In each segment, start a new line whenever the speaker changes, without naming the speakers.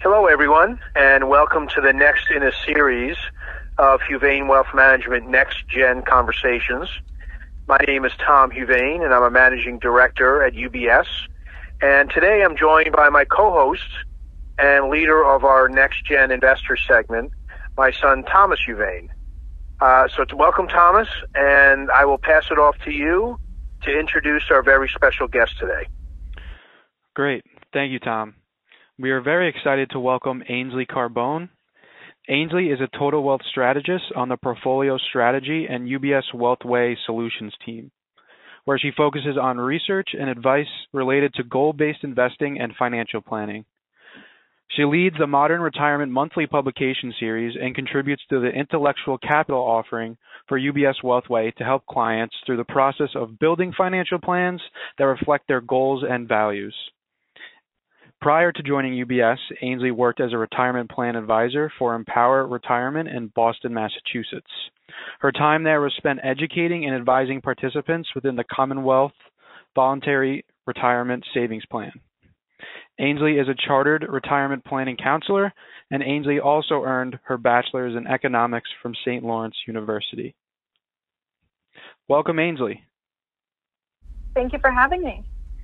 Hello, everyone, and welcome to the next in a series of Huvane Wealth Management Next Gen Conversations. My name is Tom Huvane, and I'm a managing director at UBS. And today I'm joined by my co-host and leader of our Next Gen Investor segment, my son Thomas Huvane. So to welcome Thomas, and I will pass it off to you to introduce our very special guest today.
Great. Thank you, Tom. We are very excited to welcome Ainsley Carbone. Ainsley is a total wealth strategist on the portfolio strategy and UBS Wealthway Solutions team, where she focuses on research and advice related to goal-based investing and financial planning. She leads the Modern Retirement Monthly publication series and contributes to the intellectual capital offering for UBS Wealthway to help clients through the process of building financial plans that reflect their goals and values. Prior to joining UBS, Ainsley worked as a retirement plan advisor for Empower Retirement in Boston, Massachusetts. Her time there was spent educating and advising participants within the Commonwealth Voluntary Retirement Savings Plan. Ainsley is a chartered retirement planning counselor, and Ainsley also earned her bachelor's in economics from St. Lawrence University. Welcome, Ainsley.
Thank you for having me.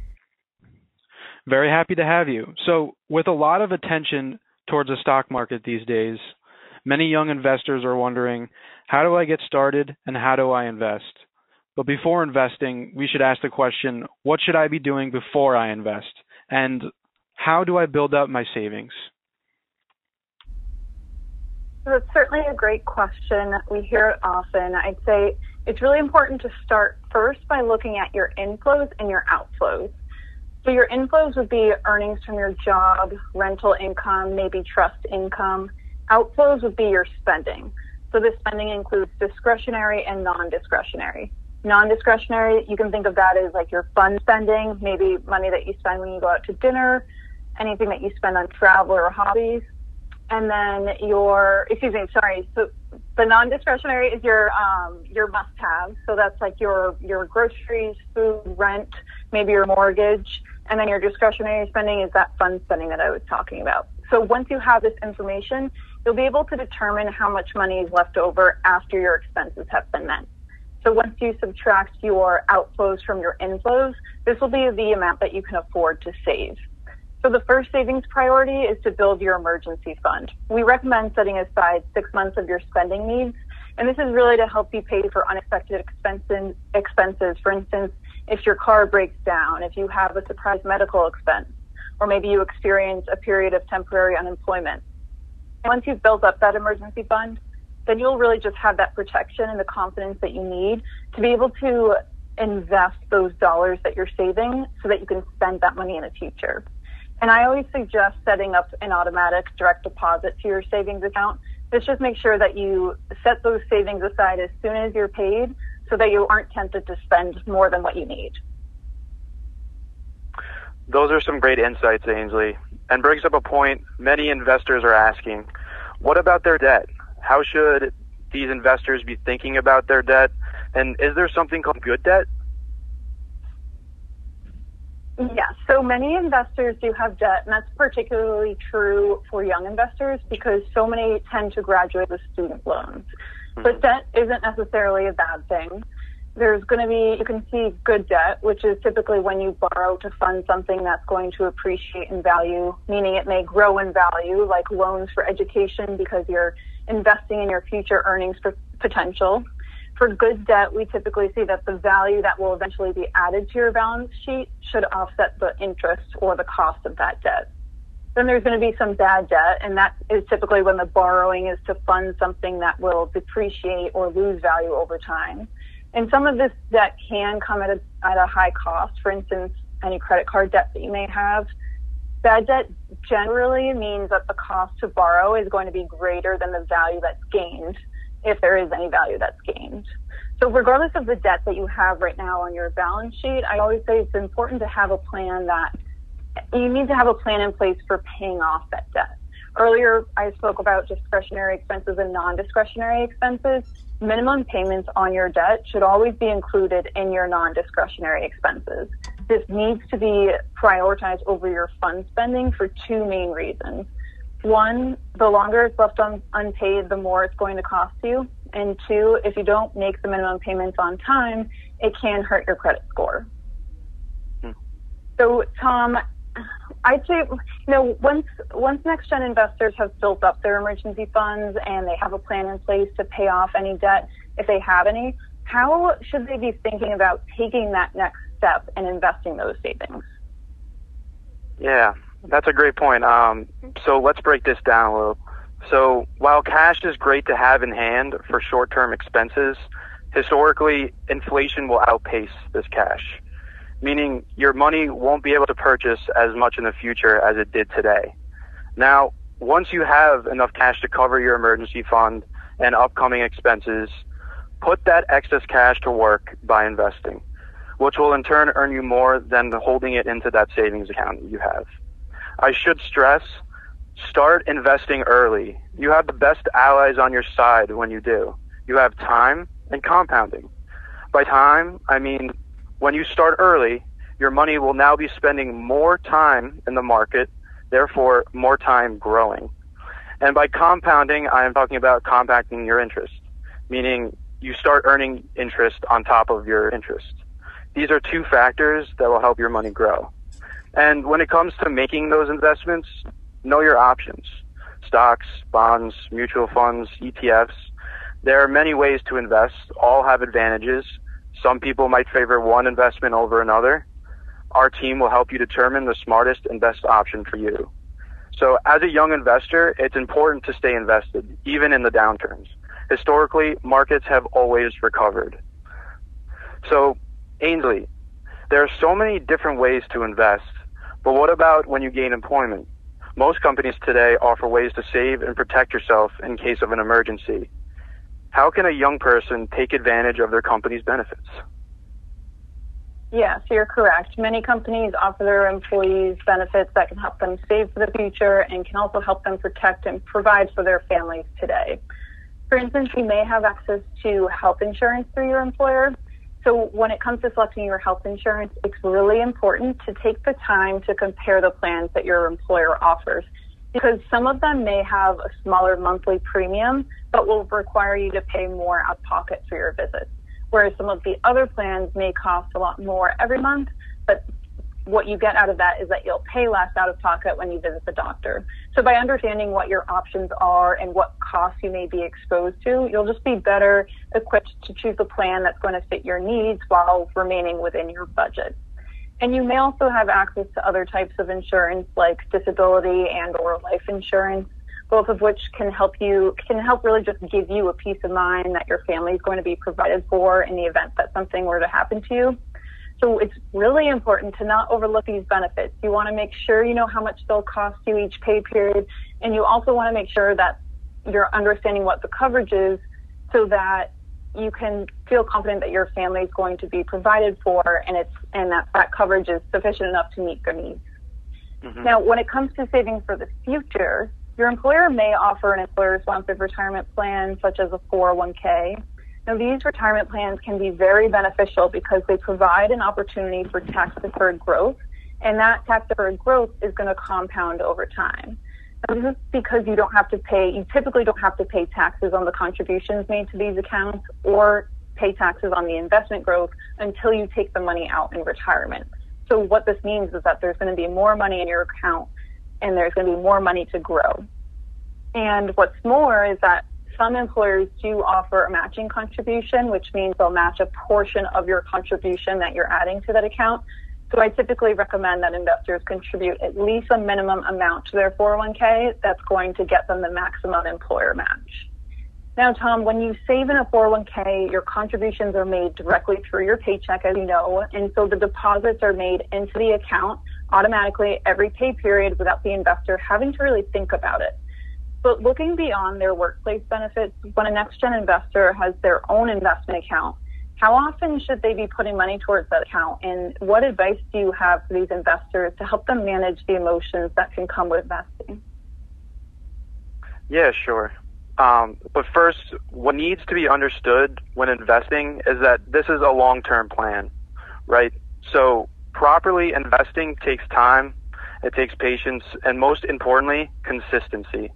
Very happy to have you. So, with a lot of attention towards the stock market these days, many young investors are wondering, how do I get started and how do I invest? But before investing, we should ask the question, what should I be doing before I invest? And how do I build up my savings?
That's certainly a great question. We hear it often. I'd say it's really important to start first by looking at your inflows and your outflows. So your inflows would be earnings from your job, rental income, maybe trust income. Outflows would be your spending. So this spending includes discretionary and non-discretionary. Non-discretionary, you can think of that as like your fun spending, maybe money that you spend when you go out to dinner, anything that you spend on travel or hobbies. And then so the non-discretionary is your must-have. So that's like your groceries, food, rent, maybe your mortgage. And then your discretionary spending is that fun spending that I was talking about. So once you have this information, you'll be able to determine how much money is left over after your expenses have been met. So once you subtract your outflows from your inflows, this will be the amount that you can afford to save. So the first savings priority is to build your emergency fund. We recommend setting aside 6 months of your spending needs, and this is really to help you pay for unexpected expenses. For instance, if your car breaks down, if you have a surprise medical expense, or maybe you experience a period of temporary unemployment. Once you've built up that emergency fund, then you'll really just have that protection and the confidence that you need to be able to invest those dollars that you're saving so that you can spend that money in the future. And I always suggest setting up an automatic direct deposit to your savings account. This just makes sure that you set those savings aside as soon as you're paid so that you aren't tempted to spend more than what you need.
Those are some great insights, Ainsley, and brings up a point many investors are asking. What about their debt? How should these investors be thinking about their debt? And is there something called good debt?
Yeah, so many investors do have debt, and that's particularly true for young investors because so many tend to graduate with student loans. But debt isn't necessarily a bad thing. You can see good debt, which is typically when you borrow to fund something that's going to appreciate in value, meaning it may grow in value, like loans for education because you're investing in your future earnings potential. For good debt, we typically see that the value that will eventually be added to your balance sheet should offset the interest or the cost of that debt. Then there's going to be some bad debt, and that is typically when the borrowing is to fund something that will depreciate or lose value over time. And some of this debt can come at a high cost. For instance, any credit card debt that you may have. Bad debt generally means that the cost to borrow is going to be greater than the value that's gained, if there is any value that's gained. So regardless of the debt that you have right now on your balance sheet, I always say it's important to have a plan you need to have a plan in place for paying off that debt. Earlier, I spoke about discretionary expenses and non-discretionary expenses. Minimum payments on your debt should always be included in your non-discretionary expenses. This needs to be prioritized over your fund spending for two main reasons. one, the longer it's left unpaid, the more it's going to cost you. And two, if you don't make the minimum payments on time, it can hurt your credit score. So, Tom, I'd say, once next-gen investors have built up their emergency funds and they have a plan in place to pay off any debt, if they have any, how should they be thinking about taking that next step and investing those savings?
Yeah, that's a great point. So let's break this down a little. So while cash is great to have in hand for short-term expenses, historically, inflation will outpace this cash, meaning your money won't be able to purchase as much in the future as it did today. Now, once you have enough cash to cover your emergency fund and upcoming expenses, put that excess cash to work by investing, which will in turn earn you more than holding it into that savings account you have. I should stress, start investing early. You have the best allies on your side when you do. You have time and compounding. By time, I mean when you start early, your money will now be spending more time in the market, therefore more time growing. And by compounding, I am talking about compounding your interest, meaning you start earning interest on top of your interest. These are two factors that will help your money grow. And when it comes to making those investments, know your options. Stocks, bonds, mutual funds, ETFs. There are many ways to invest. All have advantages. Some people might favor one investment over another. Our team will help you determine the smartest and best option for you. So as a young investor, it's important to stay invested, even in the downturns. Historically, markets have always recovered. So, Ainsley, there are so many different ways to invest, but what about when you gain employment? Most companies today offer ways to save and protect yourself in case of an emergency. How can a young person take advantage of their company's benefits?
Yes, you're correct. Many companies offer their employees benefits that can help them save for the future and can also help them protect and provide for their families today. For instance, you may have access to health insurance through your employer. So when it comes to selecting your health insurance, it's really important to take the time to compare the plans that your employer offers, because some of them may have a smaller monthly premium, but will require you to pay more out of pocket for your visits, whereas some of the other plans may cost a lot more every month, but what you get out of that is that you'll pay less out of pocket when you visit the doctor. So by understanding what your options are and what costs you may be exposed to, you'll just be better equipped to choose a plan that's going to fit your needs while remaining within your budget. And you may also have access to other types of insurance like disability and or life insurance, both of which can help really just give you a peace of mind that your family is going to be provided for in the event that something were to happen to you. So it's really important to not overlook these benefits. You want to make sure you know how much they'll cost you each pay period, and you also want to make sure that you're understanding what the coverage is so that you can feel confident that your family is going to be provided for and that coverage is sufficient enough to meet their needs. Mm-hmm. Now, when it comes to saving for the future, your employer may offer an employer-sponsored retirement plan such as a 401k. Now, these retirement plans can be very beneficial because they provide an opportunity for tax-deferred growth, and that tax-deferred growth is going to compound over time. Now, this is because you typically don't have to pay taxes on the contributions made to these accounts or pay taxes on the investment growth until you take the money out in retirement. So what this means is that there's going to be more money in your account and there's going to be more money to grow. And what's more is that some employers do offer a matching contribution, which means they'll match a portion of your contribution that you're adding to that account. So I typically recommend that investors contribute at least a minimum amount to their 401k that's going to get them the maximum employer match. Now, Tom, when you save in a 401k, your contributions are made directly through your paycheck, as you know, and so the deposits are made into the account automatically every pay period without the investor having to really think about it. But looking beyond their workplace benefits, when a next-gen investor has their own investment account, how often should they be putting money towards that account? And what advice do you have for these investors to help them manage the emotions that can come with investing?
Yeah, sure. But first, what needs to be understood when investing is that this is a long-term plan, right? So properly investing takes time, It takes patience, and most importantly, consistency.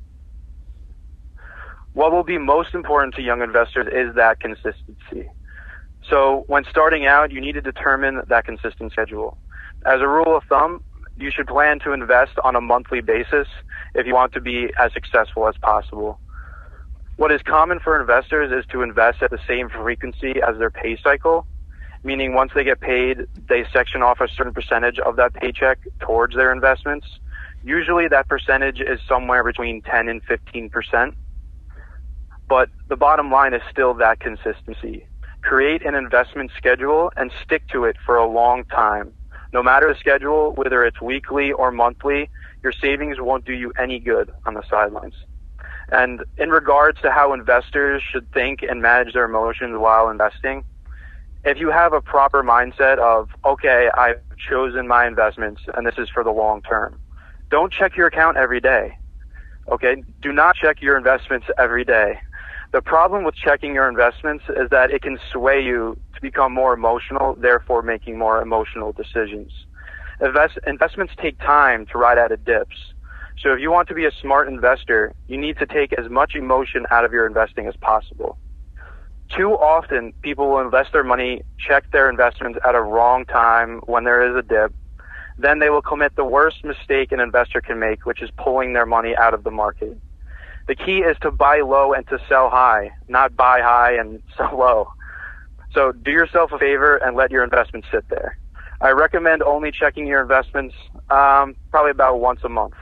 What will be most important to young investors is that consistency. So when starting out, you need to determine that consistent schedule. As a rule of thumb, you should plan to invest on a monthly basis if you want to be as successful as possible. What is common for investors is to invest at the same frequency as their pay cycle, meaning once they get paid, they section off a certain percentage of that paycheck towards their investments. Usually that percentage is somewhere between 10 and 15%. But the bottom line is still that consistency. Create an investment schedule and stick to it for a long time. No matter the schedule, whether it's weekly or monthly, your savings won't do you any good on the sidelines. And in regards to how investors should think and manage their emotions while investing, if you have a proper mindset of, okay, I've chosen my investments and this is for the long term, don't check your account every day. Okay? Do not check your investments every day. The problem with checking your investments is that it can sway you to become more emotional, therefore making more emotional decisions. Investments take time to ride out of dips. So if you want to be a smart investor, you need to take as much emotion out of your investing as possible. Too often, people will invest their money, check their investments at a wrong time when there is a dip. Then they will commit the worst mistake an investor can make, which is pulling their money out of the market. The key is to buy low and to sell high, not buy high and sell low. So do yourself a favor and let your investments sit there. I recommend only checking your investments probably about once a month.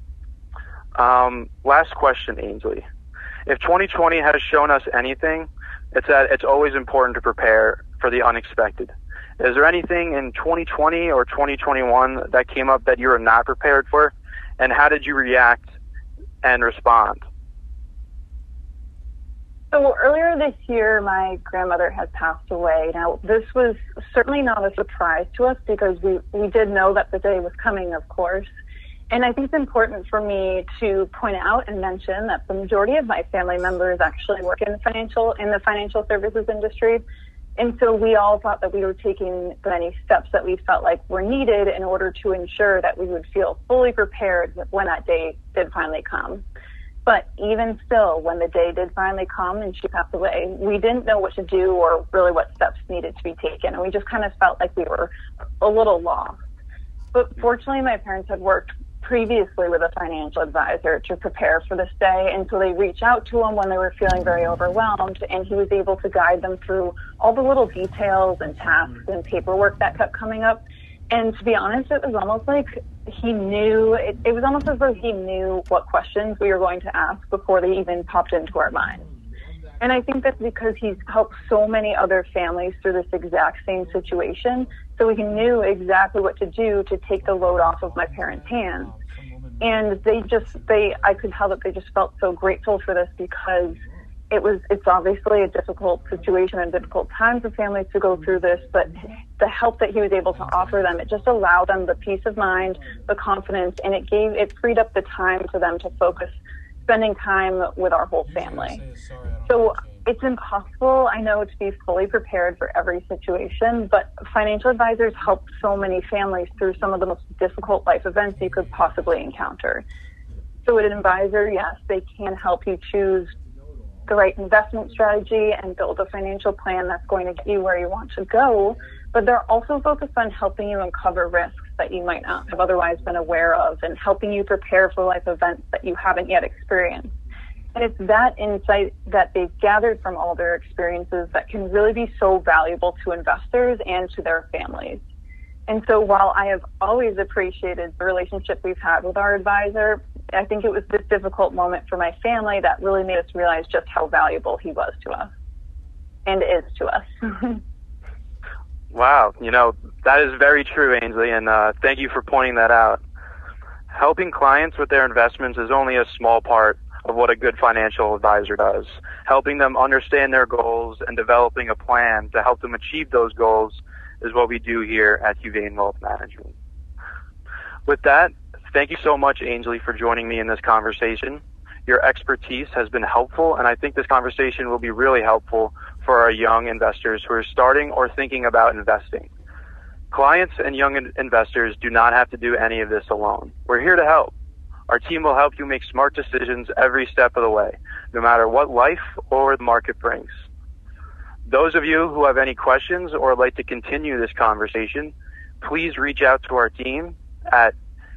Last question, Ainsley. If 2020 has shown us anything, it's that it's always important to prepare for the unexpected. Is there anything in 2020 or 2021 that came up that you were not prepared for? And how did you react and respond?
So earlier this year, my grandmother had passed away. Now, this was certainly not a surprise to us because we did know that the day was coming, of course. And I think it's important for me to point out and mention that the majority of my family members actually work in the financial services industry. And so we all thought that we were taking many steps that we felt like were needed in order to ensure that we would feel fully prepared when that day did finally come. But even still, when the day did finally come and she passed away, we didn't know what to do or really what steps needed to be taken. And we just kind of felt like we were a little lost. But fortunately, my parents had worked previously with a financial advisor to prepare for this day. And so they reached out to him when they were feeling very overwhelmed, and he was able to guide them through all the little details and tasks and paperwork that kept coming up. And to be honest, it was almost like he knew, it was almost as though he knew what questions we were going to ask before they even popped into our minds. And I think that's because he's helped so many other families through this exact same situation. So he knew exactly what to do to take the load off of my parents' hands. And I could tell that they just felt so grateful for this because it's obviously a difficult situation and difficult time for families to go through this, but the help that he was able to offer them, it just allowed them the peace of mind, the confidence, and it freed up the time for them to focus, spending time with our whole family. So it's impossible, I know, to be fully prepared for every situation, but financial advisors help so many families through some of the most difficult life events you could possibly encounter. So with an advisor, yes, they can help you choose the right investment strategy and build a financial plan that's going to get you where you want to go, but they're also focused on helping you uncover risks that you might not have otherwise been aware of and helping you prepare for life events that you haven't yet experienced. And it's that insight that they've gathered from all their experiences that can really be so valuable to investors and to their families. And so while I have always appreciated the relationship we've had with our advisor, I think it was this difficult moment for my family that really made us realize just how valuable he was to us and is to us.
Wow, that is very true, Ainsley, and thank you for pointing that out. Helping clients with their investments is only a small part of what a good financial advisor does. Helping them understand their goals and developing a plan to help them achieve those goals is what we do here at Huvane Wealth Management. With that, thank you so much, Ainsley, for joining me in this conversation. Your expertise has been helpful, and I think this conversation will be really helpful for our young investors who are starting or thinking about investing. Clients and young investors do not have to do any of this alone. We're here to help. Our team will help you make smart decisions every step of the way, no matter what life or the market brings. Those of you who have any questions or would like to continue this conversation, please reach out to our team at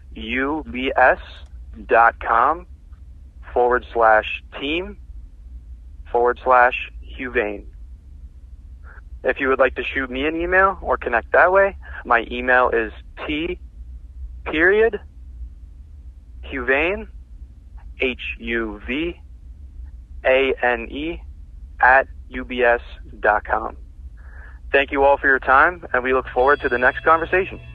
ubs.com/team/Huvain. If you would like to shoot me an email or connect that way, my email is t.huvain, HUVANE, @ubs.com. Thank you all for your time, and we look forward to the next conversation.